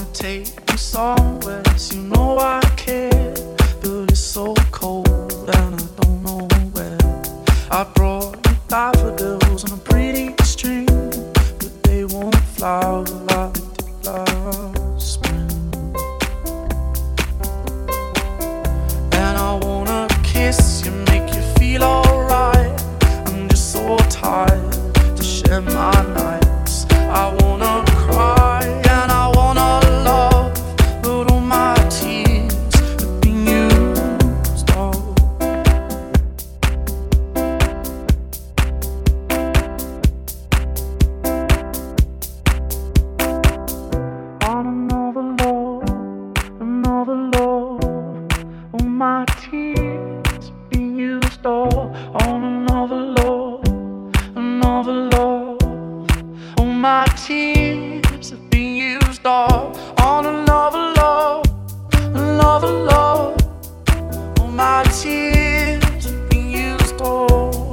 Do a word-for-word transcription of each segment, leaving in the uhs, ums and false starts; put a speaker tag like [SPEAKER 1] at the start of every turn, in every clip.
[SPEAKER 1] take you somewhere, so you know I care, but it's so cold and I don't know where. I brought you daffodils on a pretty string, but they won't flower like they did last spring. And I wanna kiss you, make you feel alright. I'm just so tired to share my nights. I wanna cry and I wanna love, but all my tears have been used up. On another love, another love, all my tears have been used up. On another love, another love, all my tears have been used up. On another love, another love, all my tears have been used up.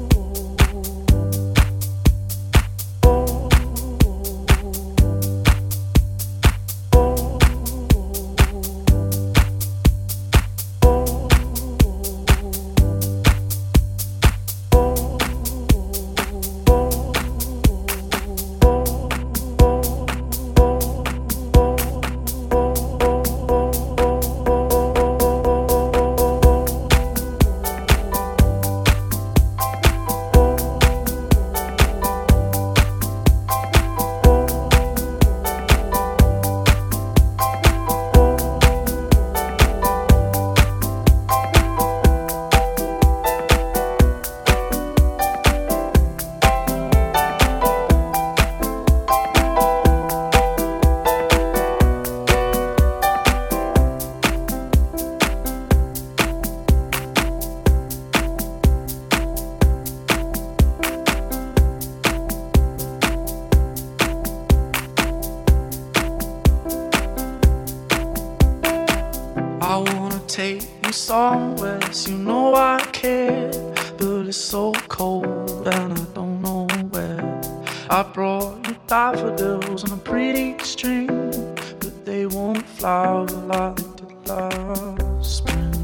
[SPEAKER 1] I wanna take you somewhere, so you know I care, but it's so cold and I don't know where. I brought you daffodils on a pretty string, but they won't flower like they did last spring.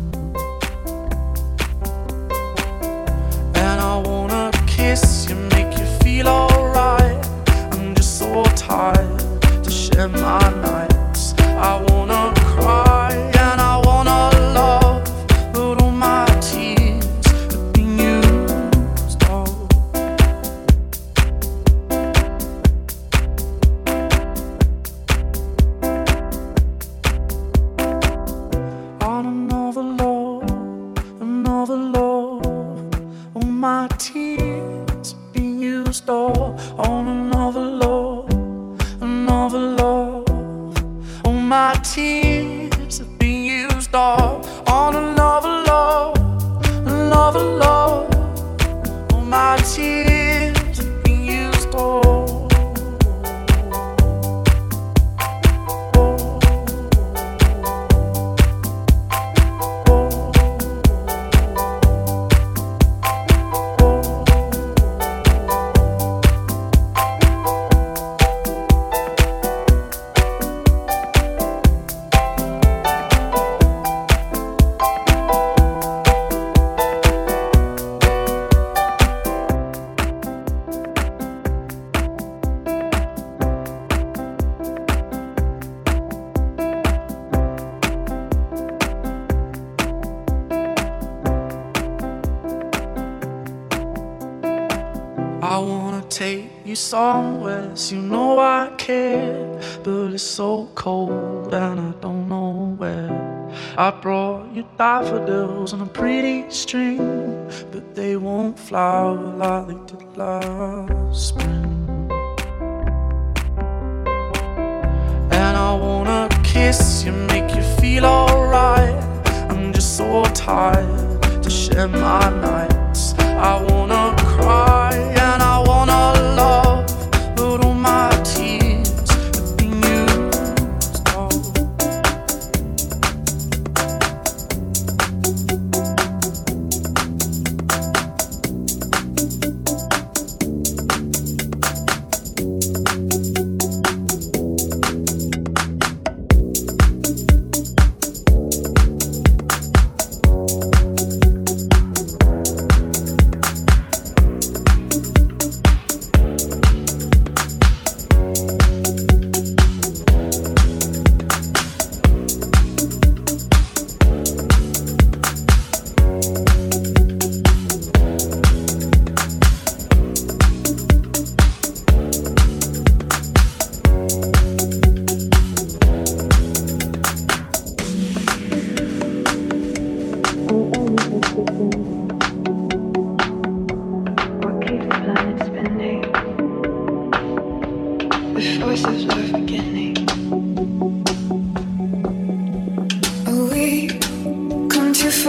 [SPEAKER 1] And I wanna kiss you, make you feel alright. I'm just so tired to share my nights. I wanna cry and I wanna love, but all my tears have been used up. On another love, another love, all my tears have been used up. On another love, another love, all my tears have been used up. On another love, another love, all my tears have been used up. I wanna take you somewhere, so you know I care, but it's so cold and I don't know where. I brought you daffodils on a pretty string, but they won't flower like they did last spring. And I wanna kiss you, make you feel alright. I'm just so tired to share my nights. I wanna cry and I wanna love, but all my tears have been used up.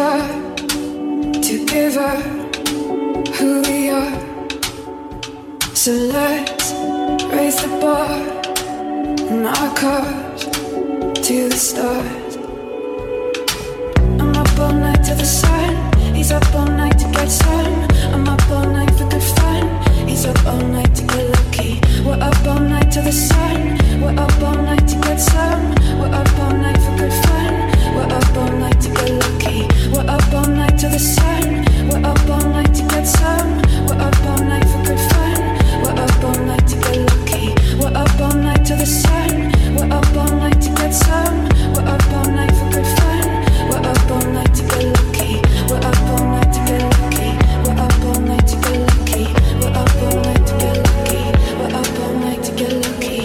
[SPEAKER 2] far to give up who we are. So let's raise the bar and our cars to the stars. I'm up all night to the sun. He's up all night to get some. I'm up all night for good fun. He's up all night to get lucky. We're up all night to the sun. We're up all night to get some. We're up all night for good fun. We're up all night to get lucky. We're up all night to the sun. We're up all night to get some. We're up all night for good fun. We're up all night to get lucky. We're up all night to the sun. We're up all night to get some. We're up all night for good fun. We're up all night to get lucky. We're up all night to get lucky. We're up all night to get lucky. We're up all night to get lucky. We're up all night to get lucky.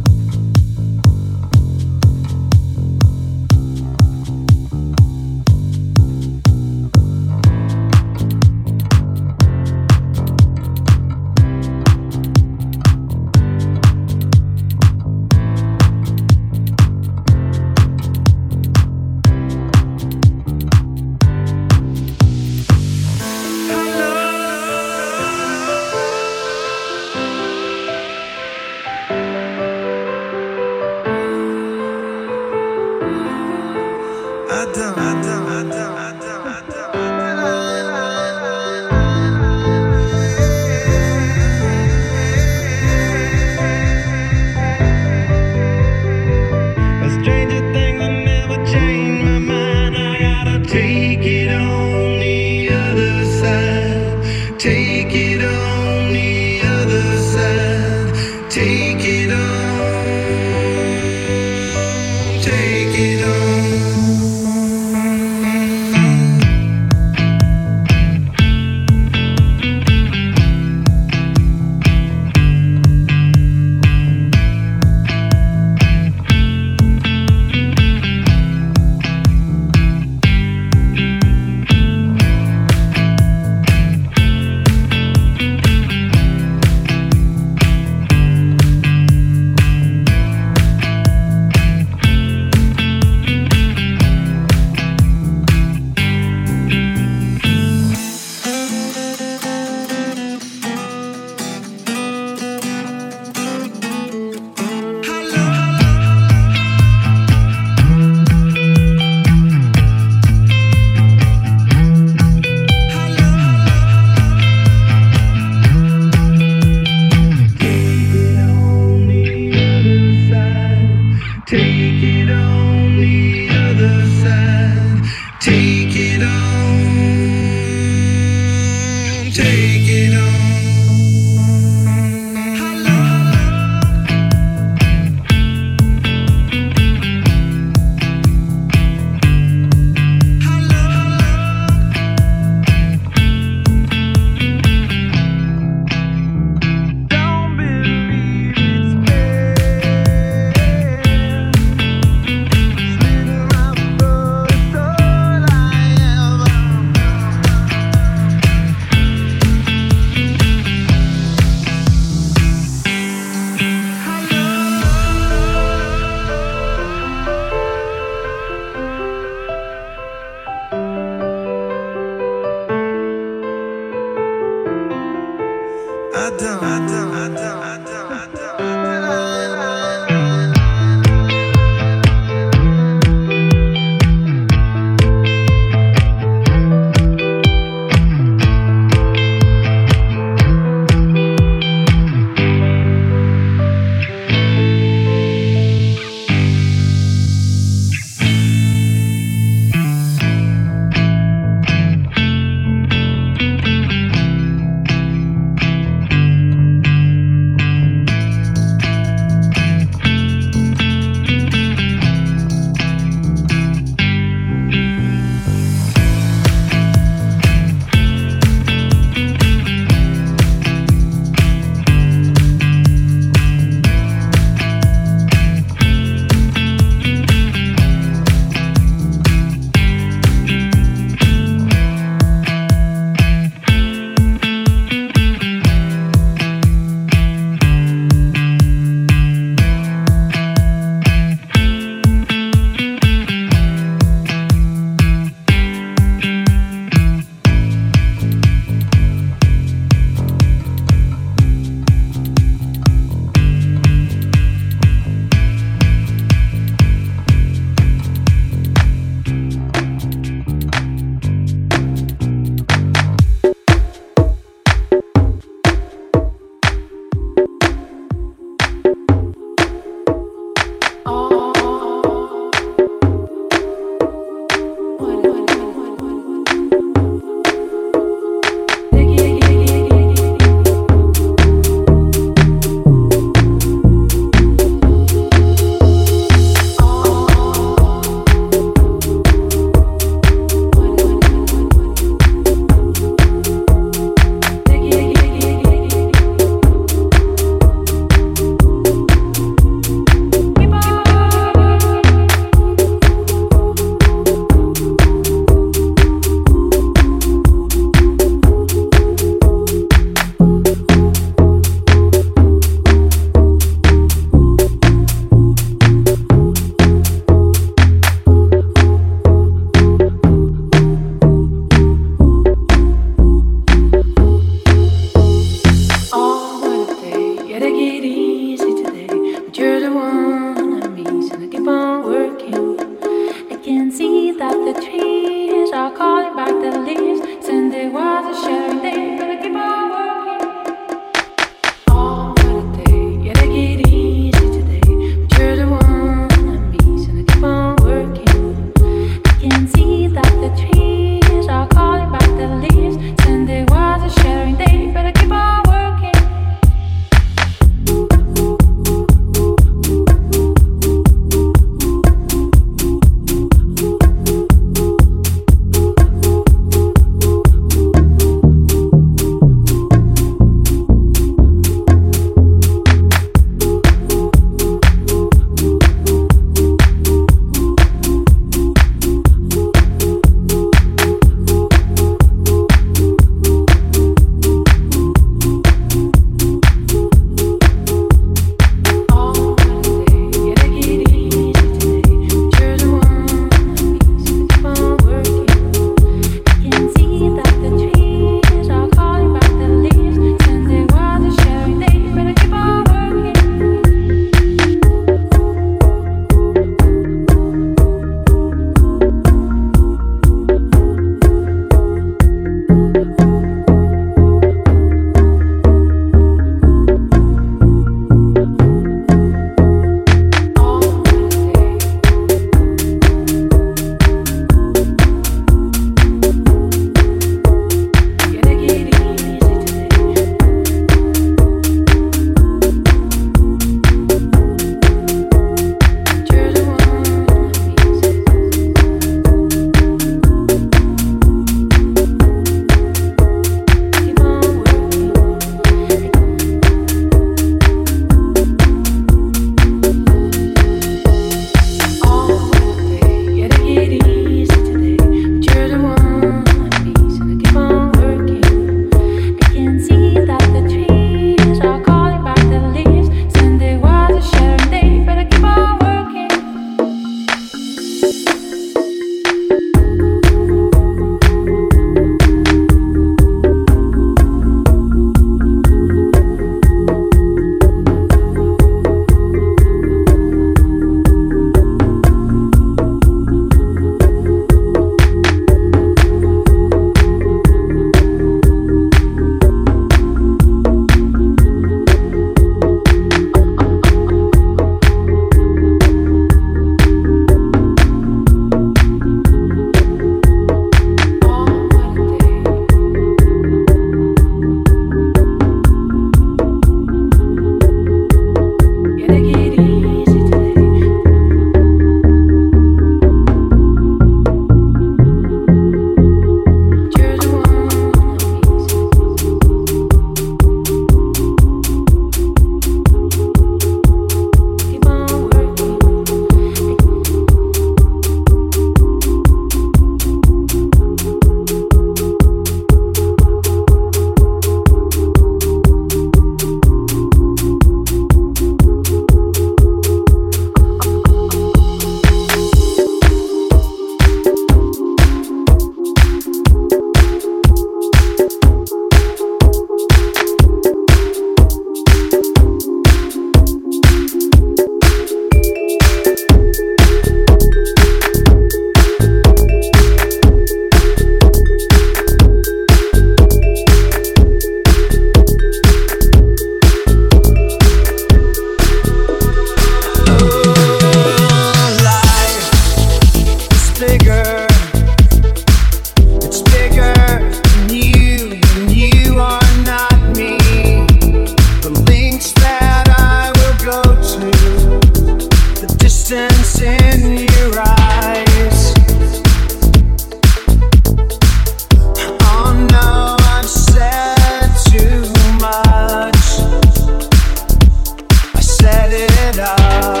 [SPEAKER 3] set it up.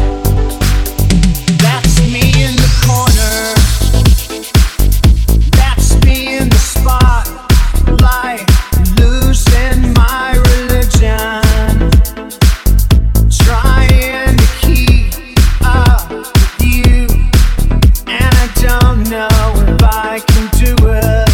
[SPEAKER 3] That's me in the corner. That's me in the spotlight, losing my religion, trying to keep up with you, and I don't know if I can do it.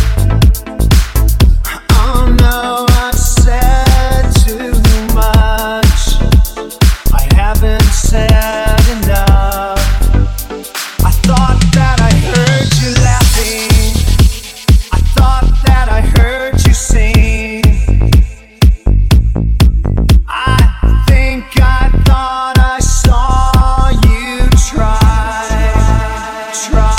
[SPEAKER 3] Oh no, I've said too much. I haven't said enough. I thought that I heard you laughing. I thought that I heard you sing. I think I thought I saw you try, try,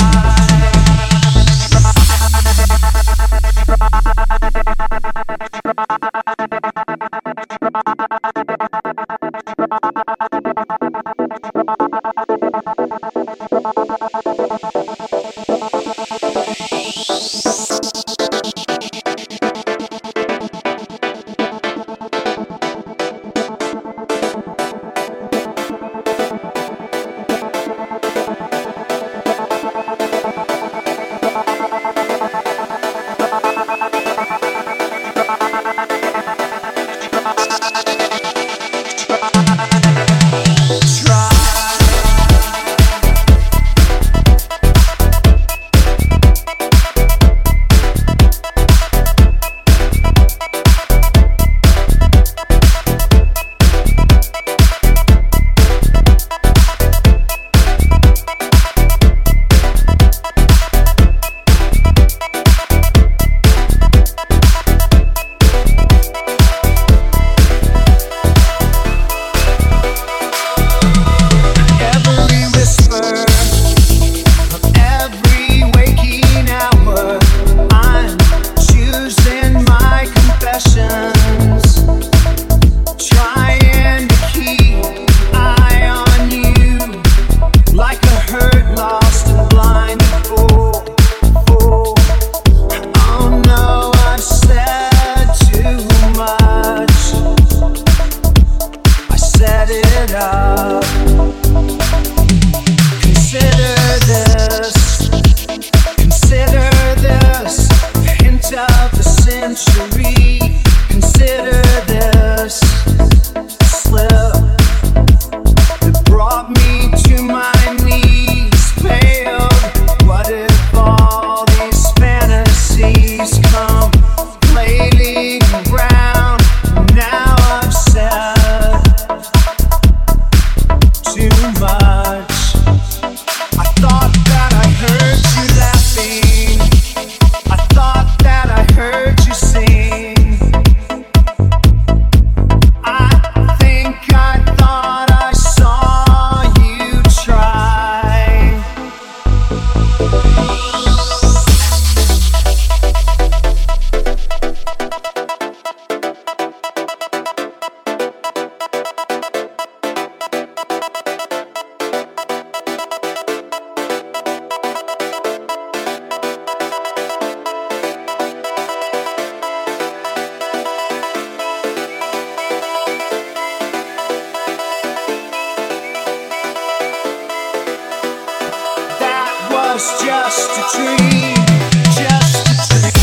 [SPEAKER 3] was just a dream, just a dream.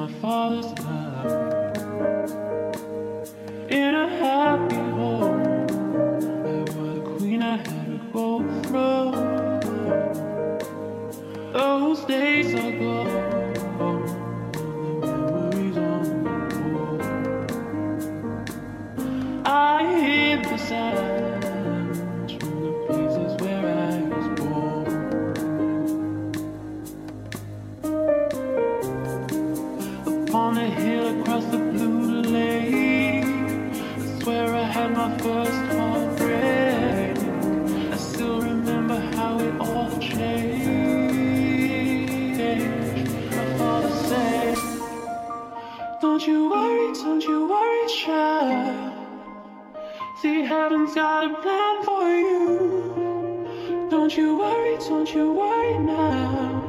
[SPEAKER 1] father's love. In a happy home, I was a queen, I had to go through. Those days are gone, the memories on the wall. I hear the sounds from the places where I was born. Upon a hill across the blue lake, that's where I had my first heartbreak. I still remember how it all changed. My father said, don't you worry, don't you worry, child. See, heaven's got a plan for you. Don't you worry, don't you worry now.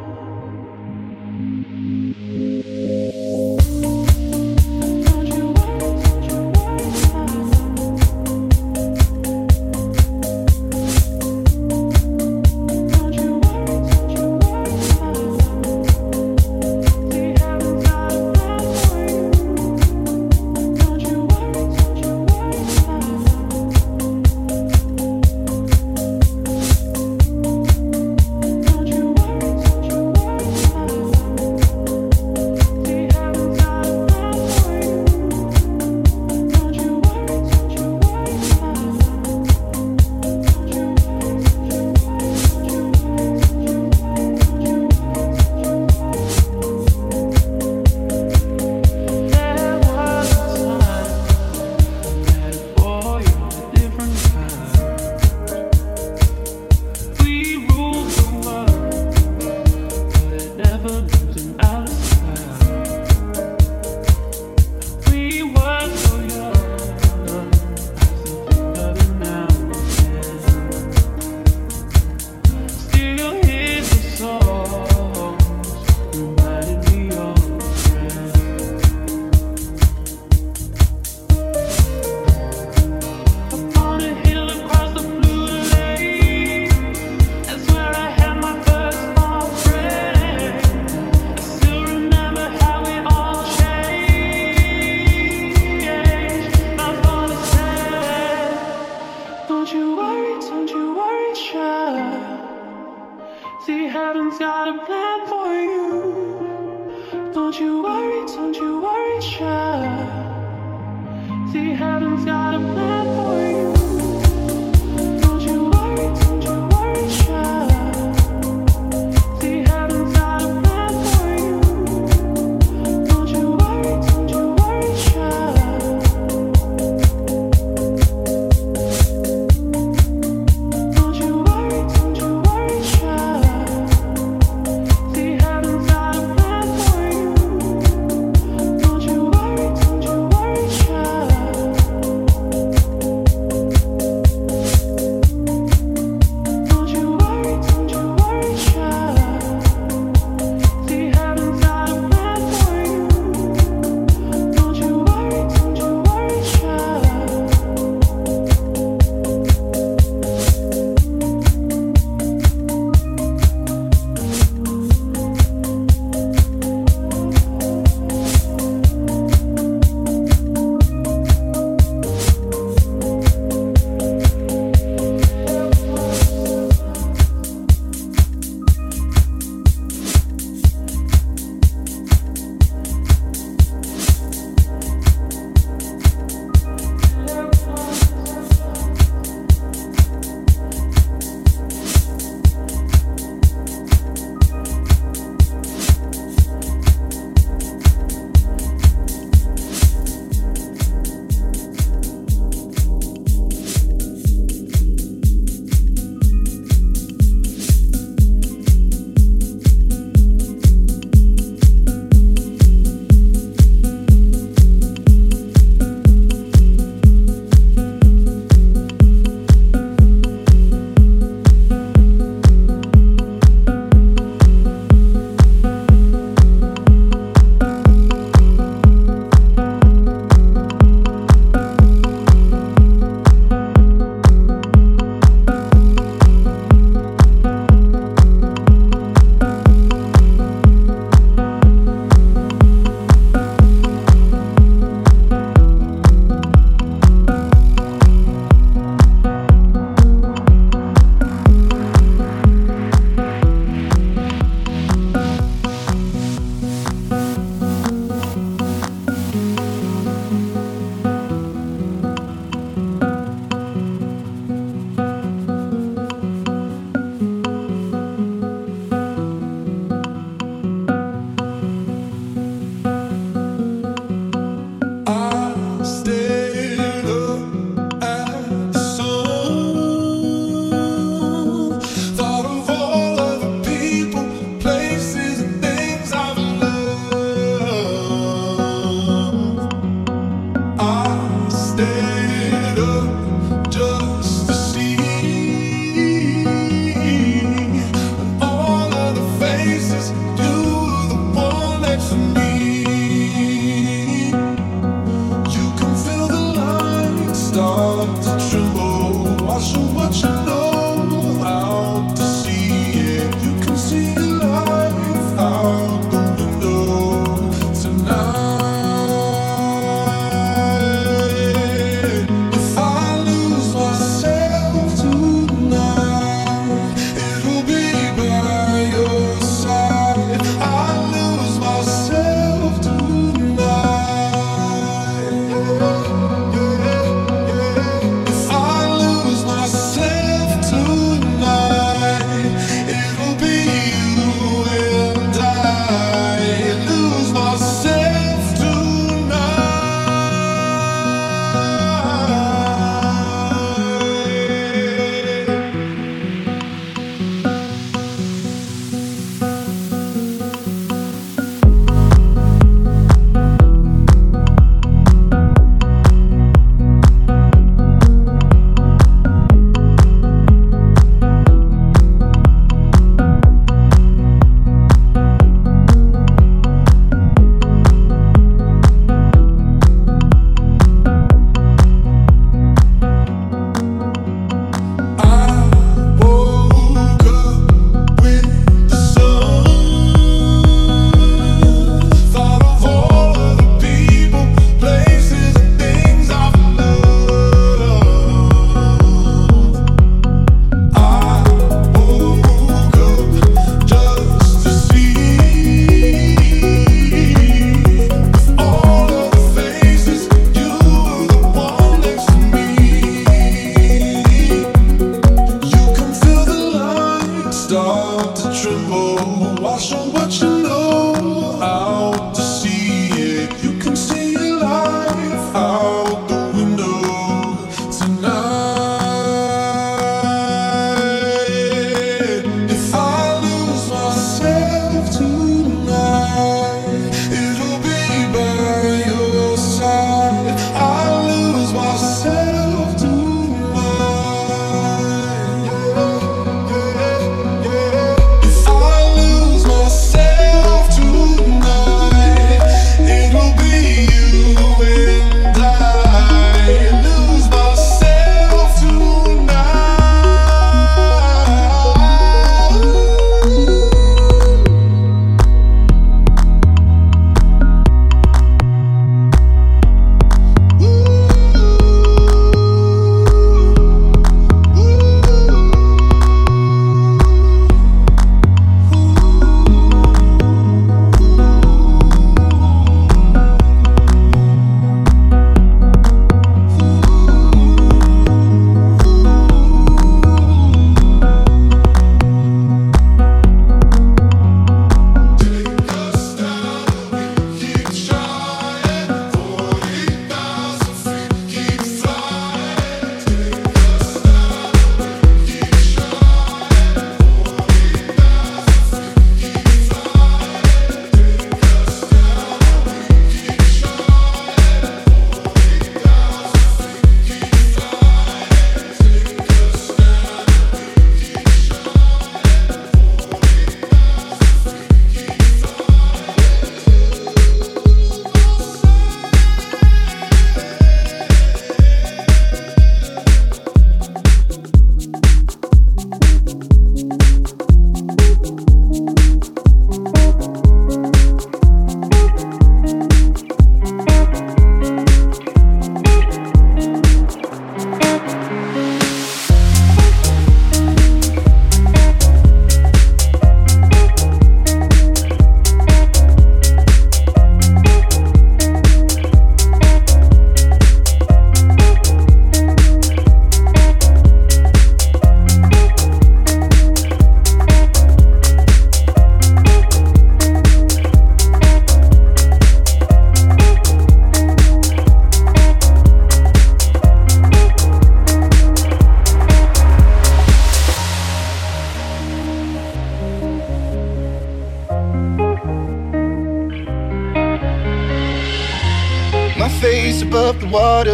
[SPEAKER 3] face above the water.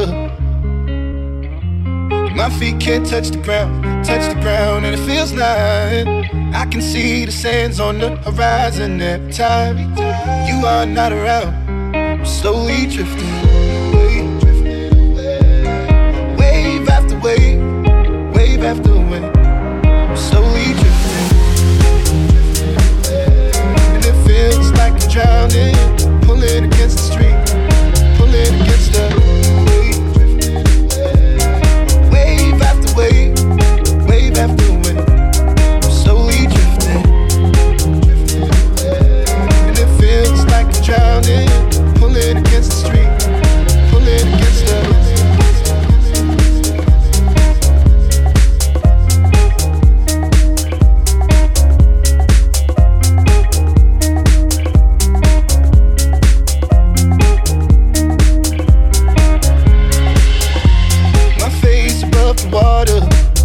[SPEAKER 3] My feet can't touch the ground, touch the ground, and it feels like I can see the sands on the horizon every time you are not around. I'm slowly drifting away, wave after wave, wave after wave. I'm slowly drifting, and it feels like I'm drowning, pulling against the street, pulling against the wave, wave after wave, wave after wave. I'm slowly drifting, and it feels like I'm drowning, pulling against the street, pulling against the. Water.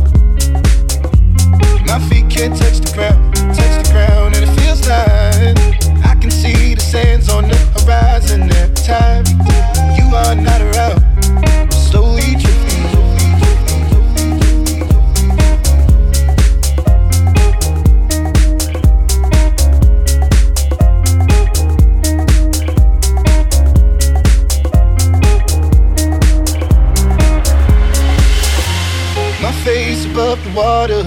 [SPEAKER 3] My feet can't touch the ground, touch the ground, and it feels like I can see the sands on the horizon every time you are not around. I'm slowly drifting. Face above the water.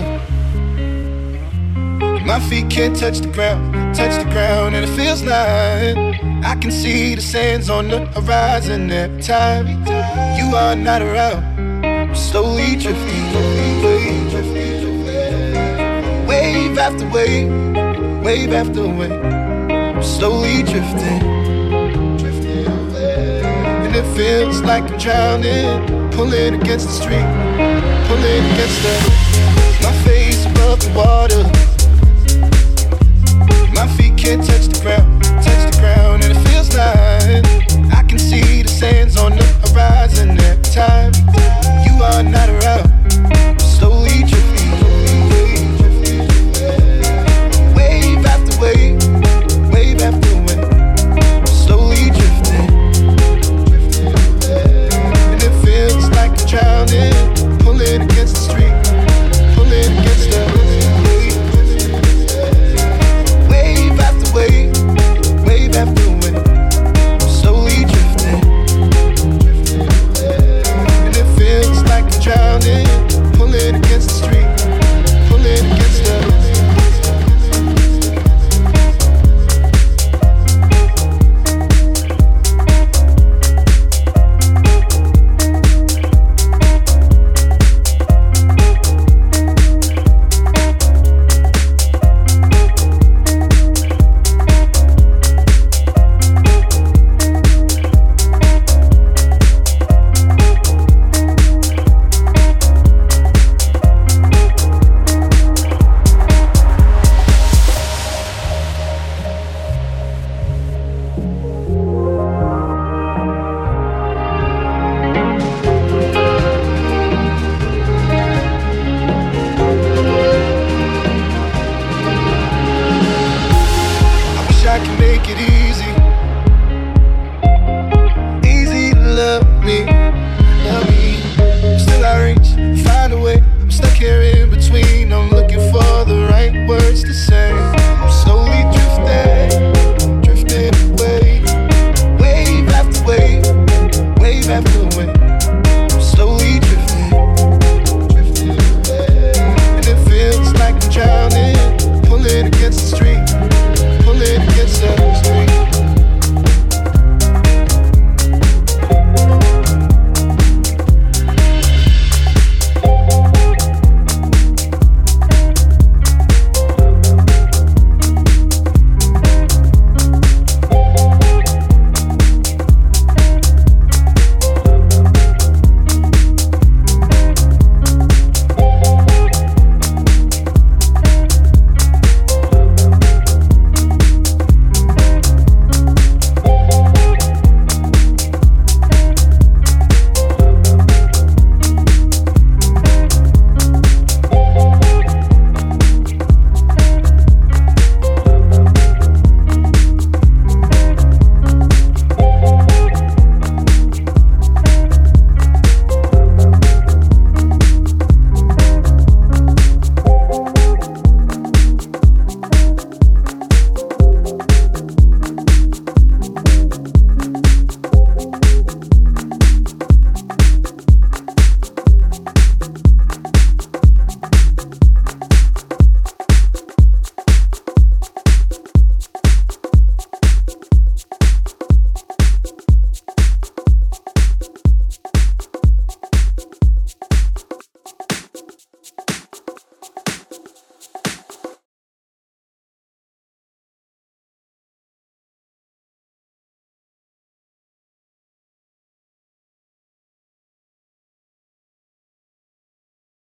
[SPEAKER 3] My feet can't touch the ground, touch the ground, and it feels like I can see the sands on the horizon every time you are not around. I'm slowly drifting, wave after wave, wave after wave. I'm slowly drifting, and it feels like I'm drowning, pulling against the street, pulling against the. My face above the water. My feet can't touch the ground, touch the ground.